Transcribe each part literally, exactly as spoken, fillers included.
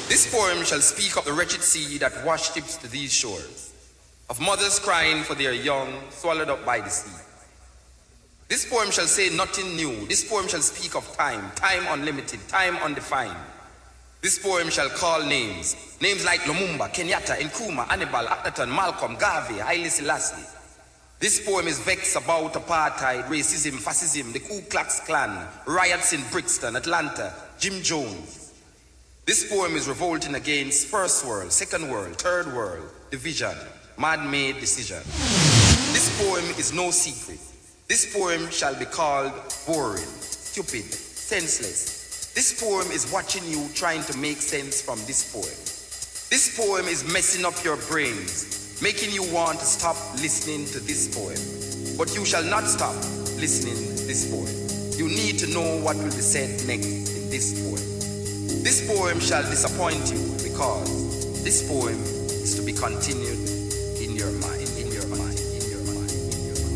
This poem shall speak of the wretched sea that washed ships to these shores, of mothers crying for their young swallowed up by the sea. This poem shall say nothing new. This poem shall speak of time, time unlimited, time undefined. This poem shall call names, names like Lumumba, Kenyatta, Nkrumah, Hannibal, Akhenaton, Malcolm, Garvey, Haile Selassie. This poem is vexed about apartheid, racism, fascism, the Ku Klux Klan, riots in Brixton, Atlanta, Jim Jones. This poem is revolting against first world, second world, third world, division, man-made decision. This poem is no secret. This poem shall be called boring, stupid, senseless. This poem is watching you trying to make sense from this poem. This poem is messing up your brains, making you want to stop listening to this poem. But you shall not stop listening to this poem. You need to know what will be said next in this poem. This poem shall disappoint you because this poem is to be continued in your mind, in your mind, in your mind, in your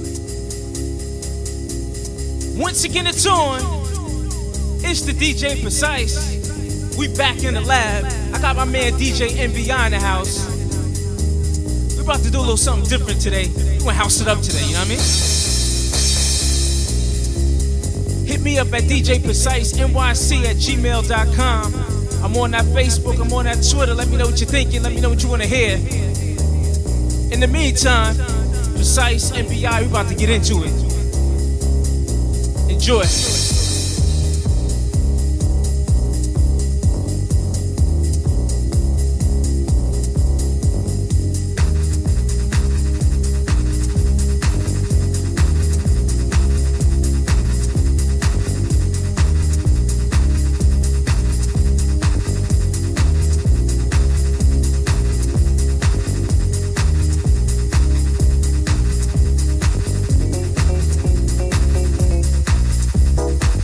mind. Once again it's on. It's the D J Precise. We back in the lab. I got my man D J N B I in the house. We're about to do a little something different today. We're gonna house it up today, you know what I mean? Hit me up at D J Precise N Y C at gmail dot com. I'm on that Facebook, I'm on that Twitter. Let me know what you're thinking, let me know what you want to hear. In the meantime, Precise N B I, we're about to get into it. Enjoy. We'll be right back.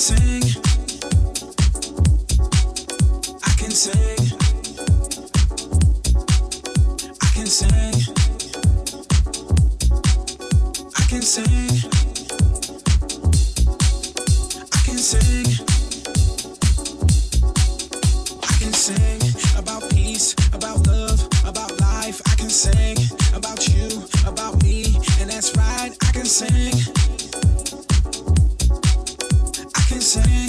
sing. I can sing. I can sing. I can sing. I can sing. I can sing about peace, about love, about life. I can sing about you, about me, and that's right. I can sing. I can sing.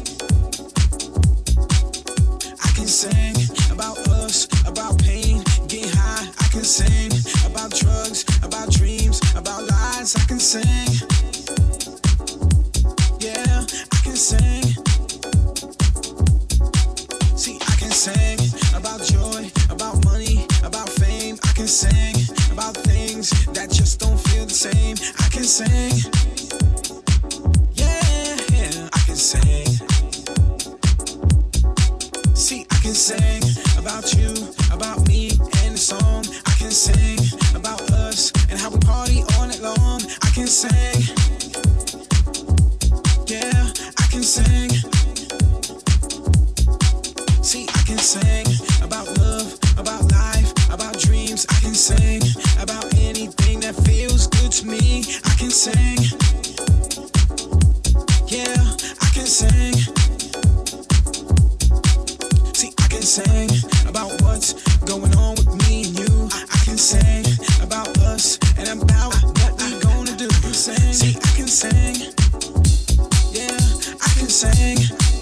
I can sing about us, about pain, getting high. I can sing about drugs, about dreams, about lies. I can sing. Yeah, I can sing. See, I can sing about joy, about money, about fame. I can sing about things that just don't feel the same. I can sing. Yeah, I can sing. See, I can sing about you, about me, and the song. I can sing about us and how we party all night long. I can sing. Yeah, I can sing. See, I can sing about love, about life, about dreams. I can sing about anything that feels good to me. I can sing. Yeah, I can sing. See, I can sing about what's going on with me and you. I, I can sing about us and about what we gonna do. Sing. See, I can sing. Yeah, I can sing.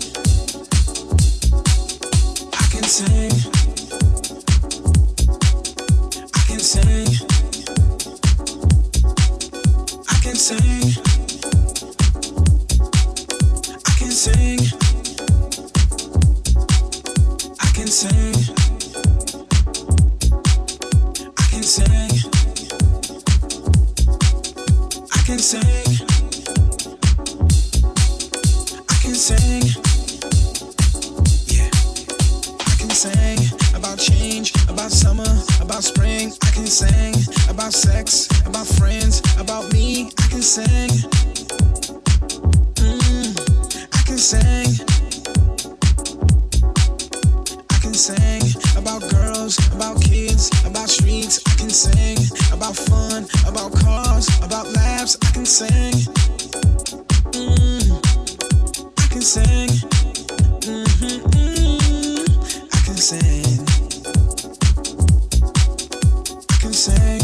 I can sing. I can sing. I can sing. I can sing. I can sing. I can sing. I can sing. I can sing. Yeah. I can sing about change, about summer, about spring. I can sing about sex, about friends, about me. I can sing. Mm, I can sing. I can sing about girls, about kids, about streets. I can sing about fun, about cars, about laughs. I can sing. Mm, I can sing. Mm-hmm, mm, I can sing. I can sing.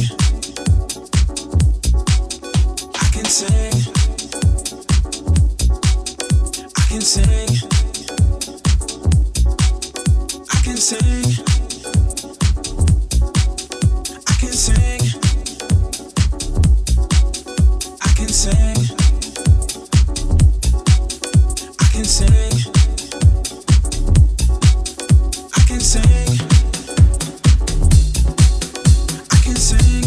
I can sing. I can sing. I can sing. I can sing. I can sing. I can sing. I can sing. I can sing.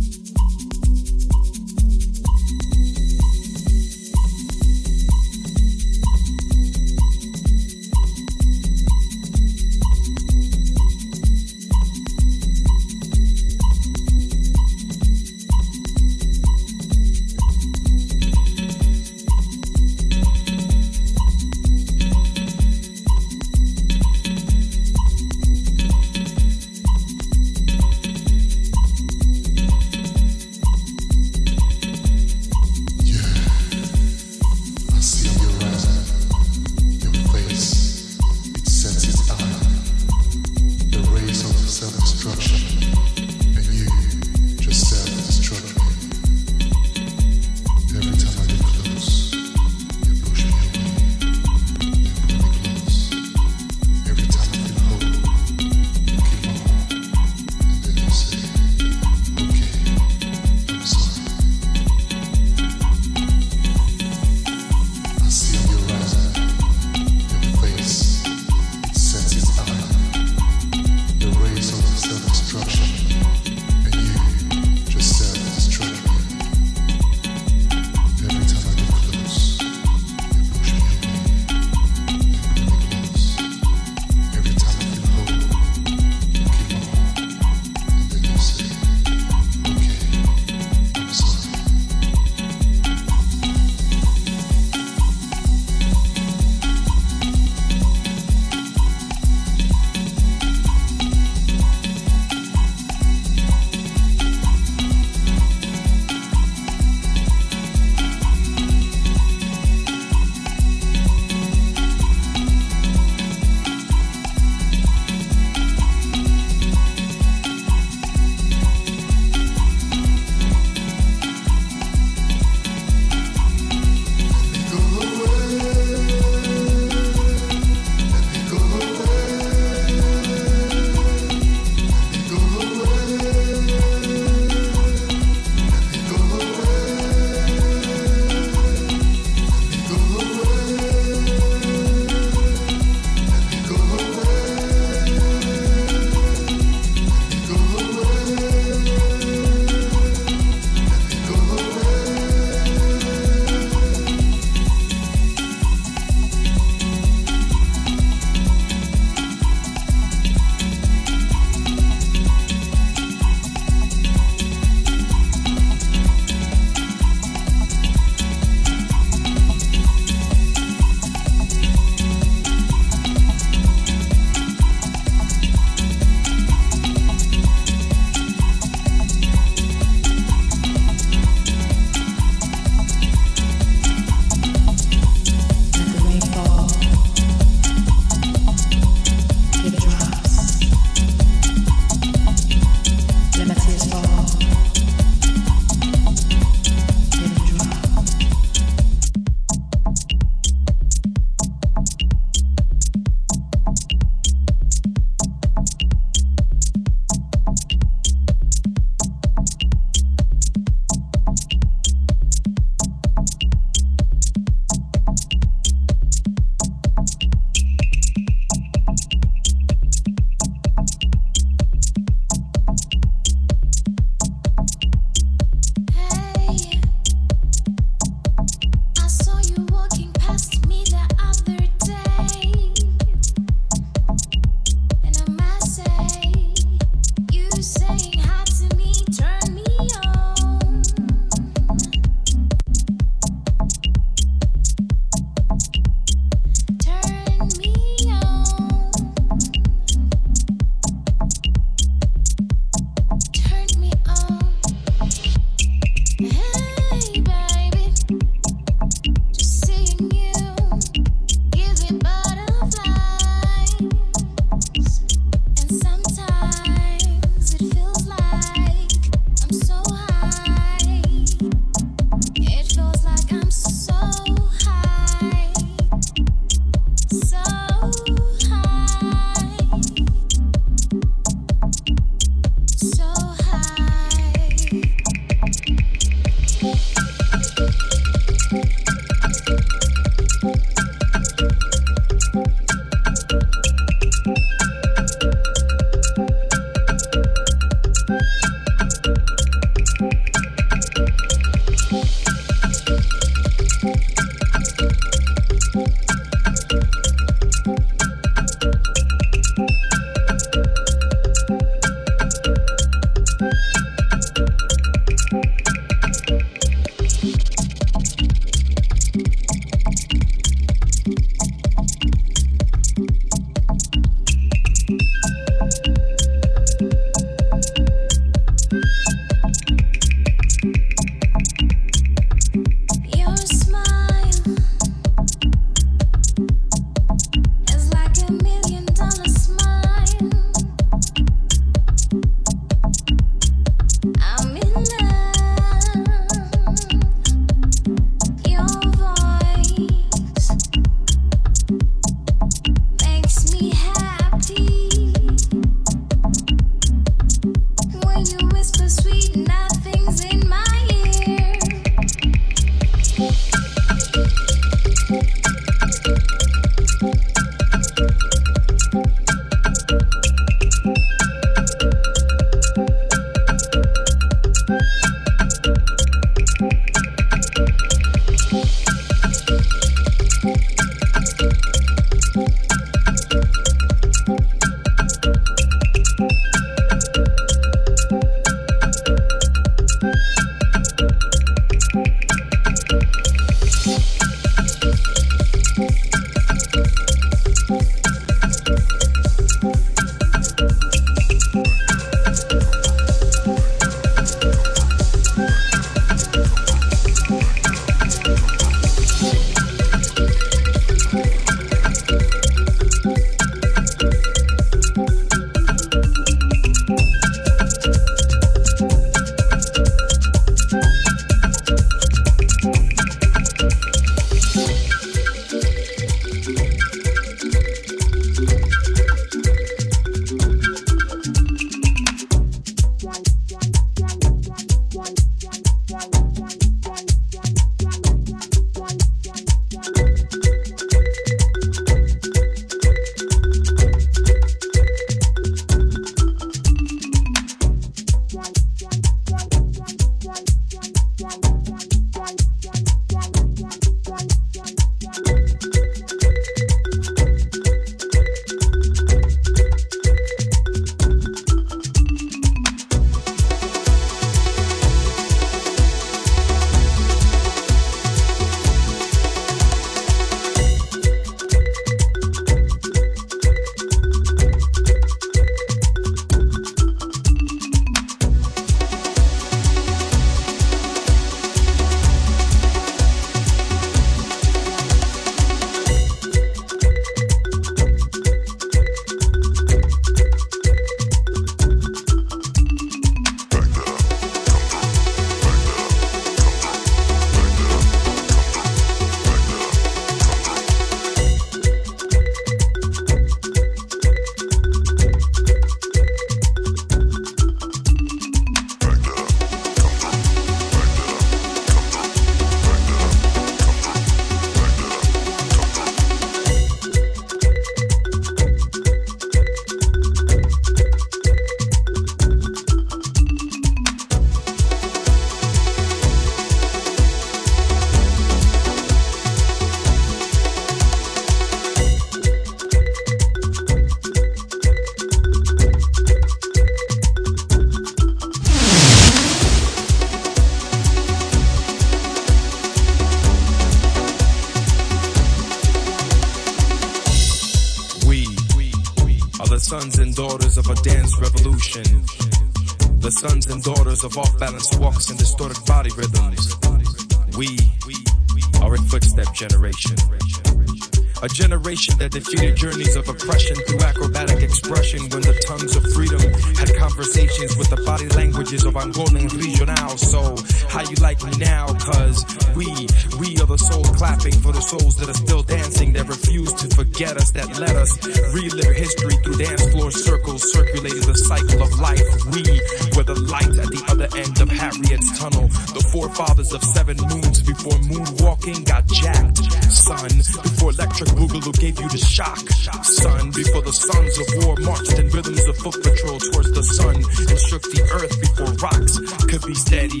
sons and daughters of a dance revolution. The sons and daughters of off-balance walks and distorted body rhythms. We are a footstep generation. A generation that defeated journeys of oppression through acrobatic expression when the tongues of freedom had conversations with the body languages of Angola and Regional. So, how you like me now? Cause we, we are the souls clapping for the souls that are still dancing, that refuse to forget us, that let us relive history through dance floor circles, circulating the cycle of life. We were the light at the other end of Harriet's tunnel, the forefathers of seven moons before moonwalking got jacked. Son, before electric Boogaloo gave you the shock. Son, before the sons of war marched in rhythms of foot patrol towards the sun and shook the earth before rocks could be steady.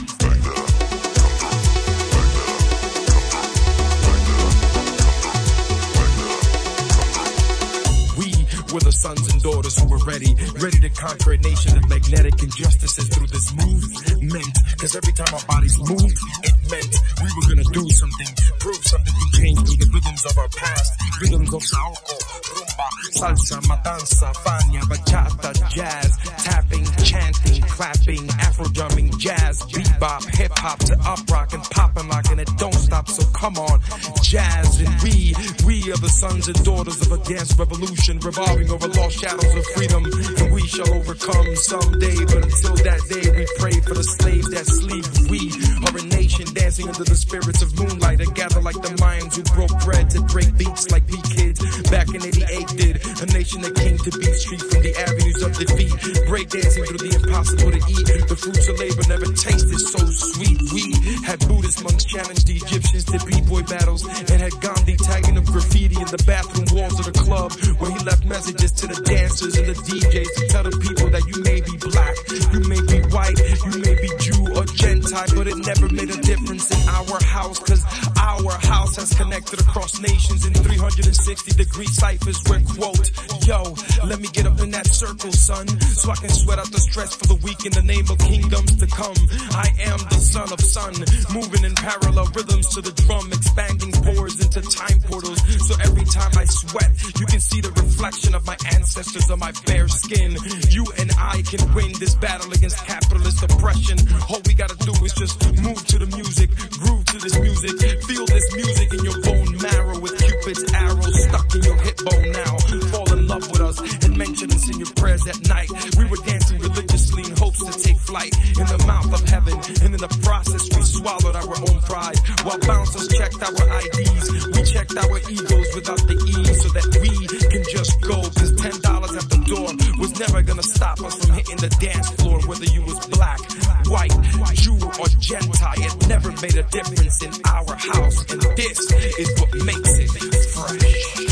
We're the sons and daughters who were ready, ready to conquer a nation of magnetic injustices through this movement. Cause every time our bodies moved, it meant we were gonna do something, prove something to change through the rhythms of our past. Rhythms of saoko, rumba, salsa, matanza, fania, bachata, jazz, tapping, chanting, clapping, afro drumming, jazz, bebop, hip hop to up rock and pop and lock, and it don't stop. So come on, jazz, and we, we are the sons and daughters of a dance revolution, revolving over lost shadows of freedom, and we shall overcome someday. But until that day, we pray for the slaves that sleep. We are a nation dancing under the spirits of moonlight, and gather like the Mayans who broke bread to break beats like B-Kids back in eighty-eight did. A nation that came to Beat Street from the avenues of defeat, break dancing through the impossible to eat. The fruits of labor never tasted so sweet. We had Buddhist monks challenge the Egyptians to b-boy battles, and had Gandhi tagging up graffiti in the bathroom walls of the club, where he left messages to the dancers and the D Js to tell the people that you may be black, you may be white, you may be Jew or Gentile, but it never made a difference in our house, cause our house has connected across nations in three hundred sixty degree ciphers where, quote, yo, let me get up in that circle, son, so I can sweat out the stress for the weak in the name of kingdoms to come. I am the son of sun, moving in parallel rhythms to the drum, expanding pores into time portals, so every time I sweat, you can see the reflection of my ancestors on my bare skin. You and I can win this battle against capitalist oppression. All we gotta do is just move to the music, groove to this music, feel this music in your bone marrow with Cupid's arrow stuck in your hip bone now. Fall in love with us and mention us in your prayers at night. We were dancing religiously in hopes to take flight in the mouth of heaven, and in the process we swallowed our own pride. While bouncers checked our I Ds, we checked our egos without the E, so that we can just go. Cause ten dollars at the door was never gonna stop us from hitting the dance floor, whether you was black, white, Jew or Gentile. It never made a difference in our house, and this is what makes it fresh.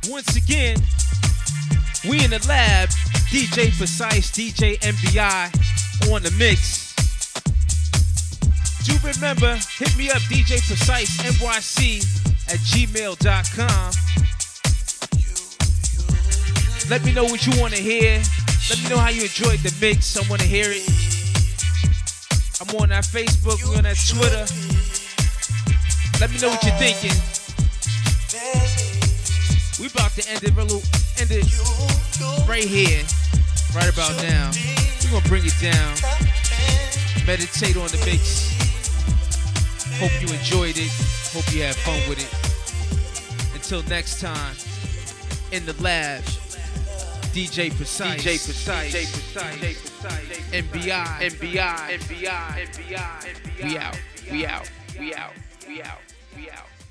Once again, we in the lab. D J Precise, D J M B I on the mix. Do remember, hit me up, D J Precise N Y C at gmail dot com. Let me know what you want to hear. Let me know how you enjoyed the mix. I want to hear it. I'm on that Facebook, we on that Twitter. Let me know what you're thinking. We about to end it, end it right here, right about now. We're gonna bring it down. Meditate on the mix. Hope you enjoyed it. Hope you had fun with it. Until next time, in the lab, D J Precise, D J Precise, D J Precise, M B I, M B I, M B I, M B I, we out, we out, we out, we out, we out.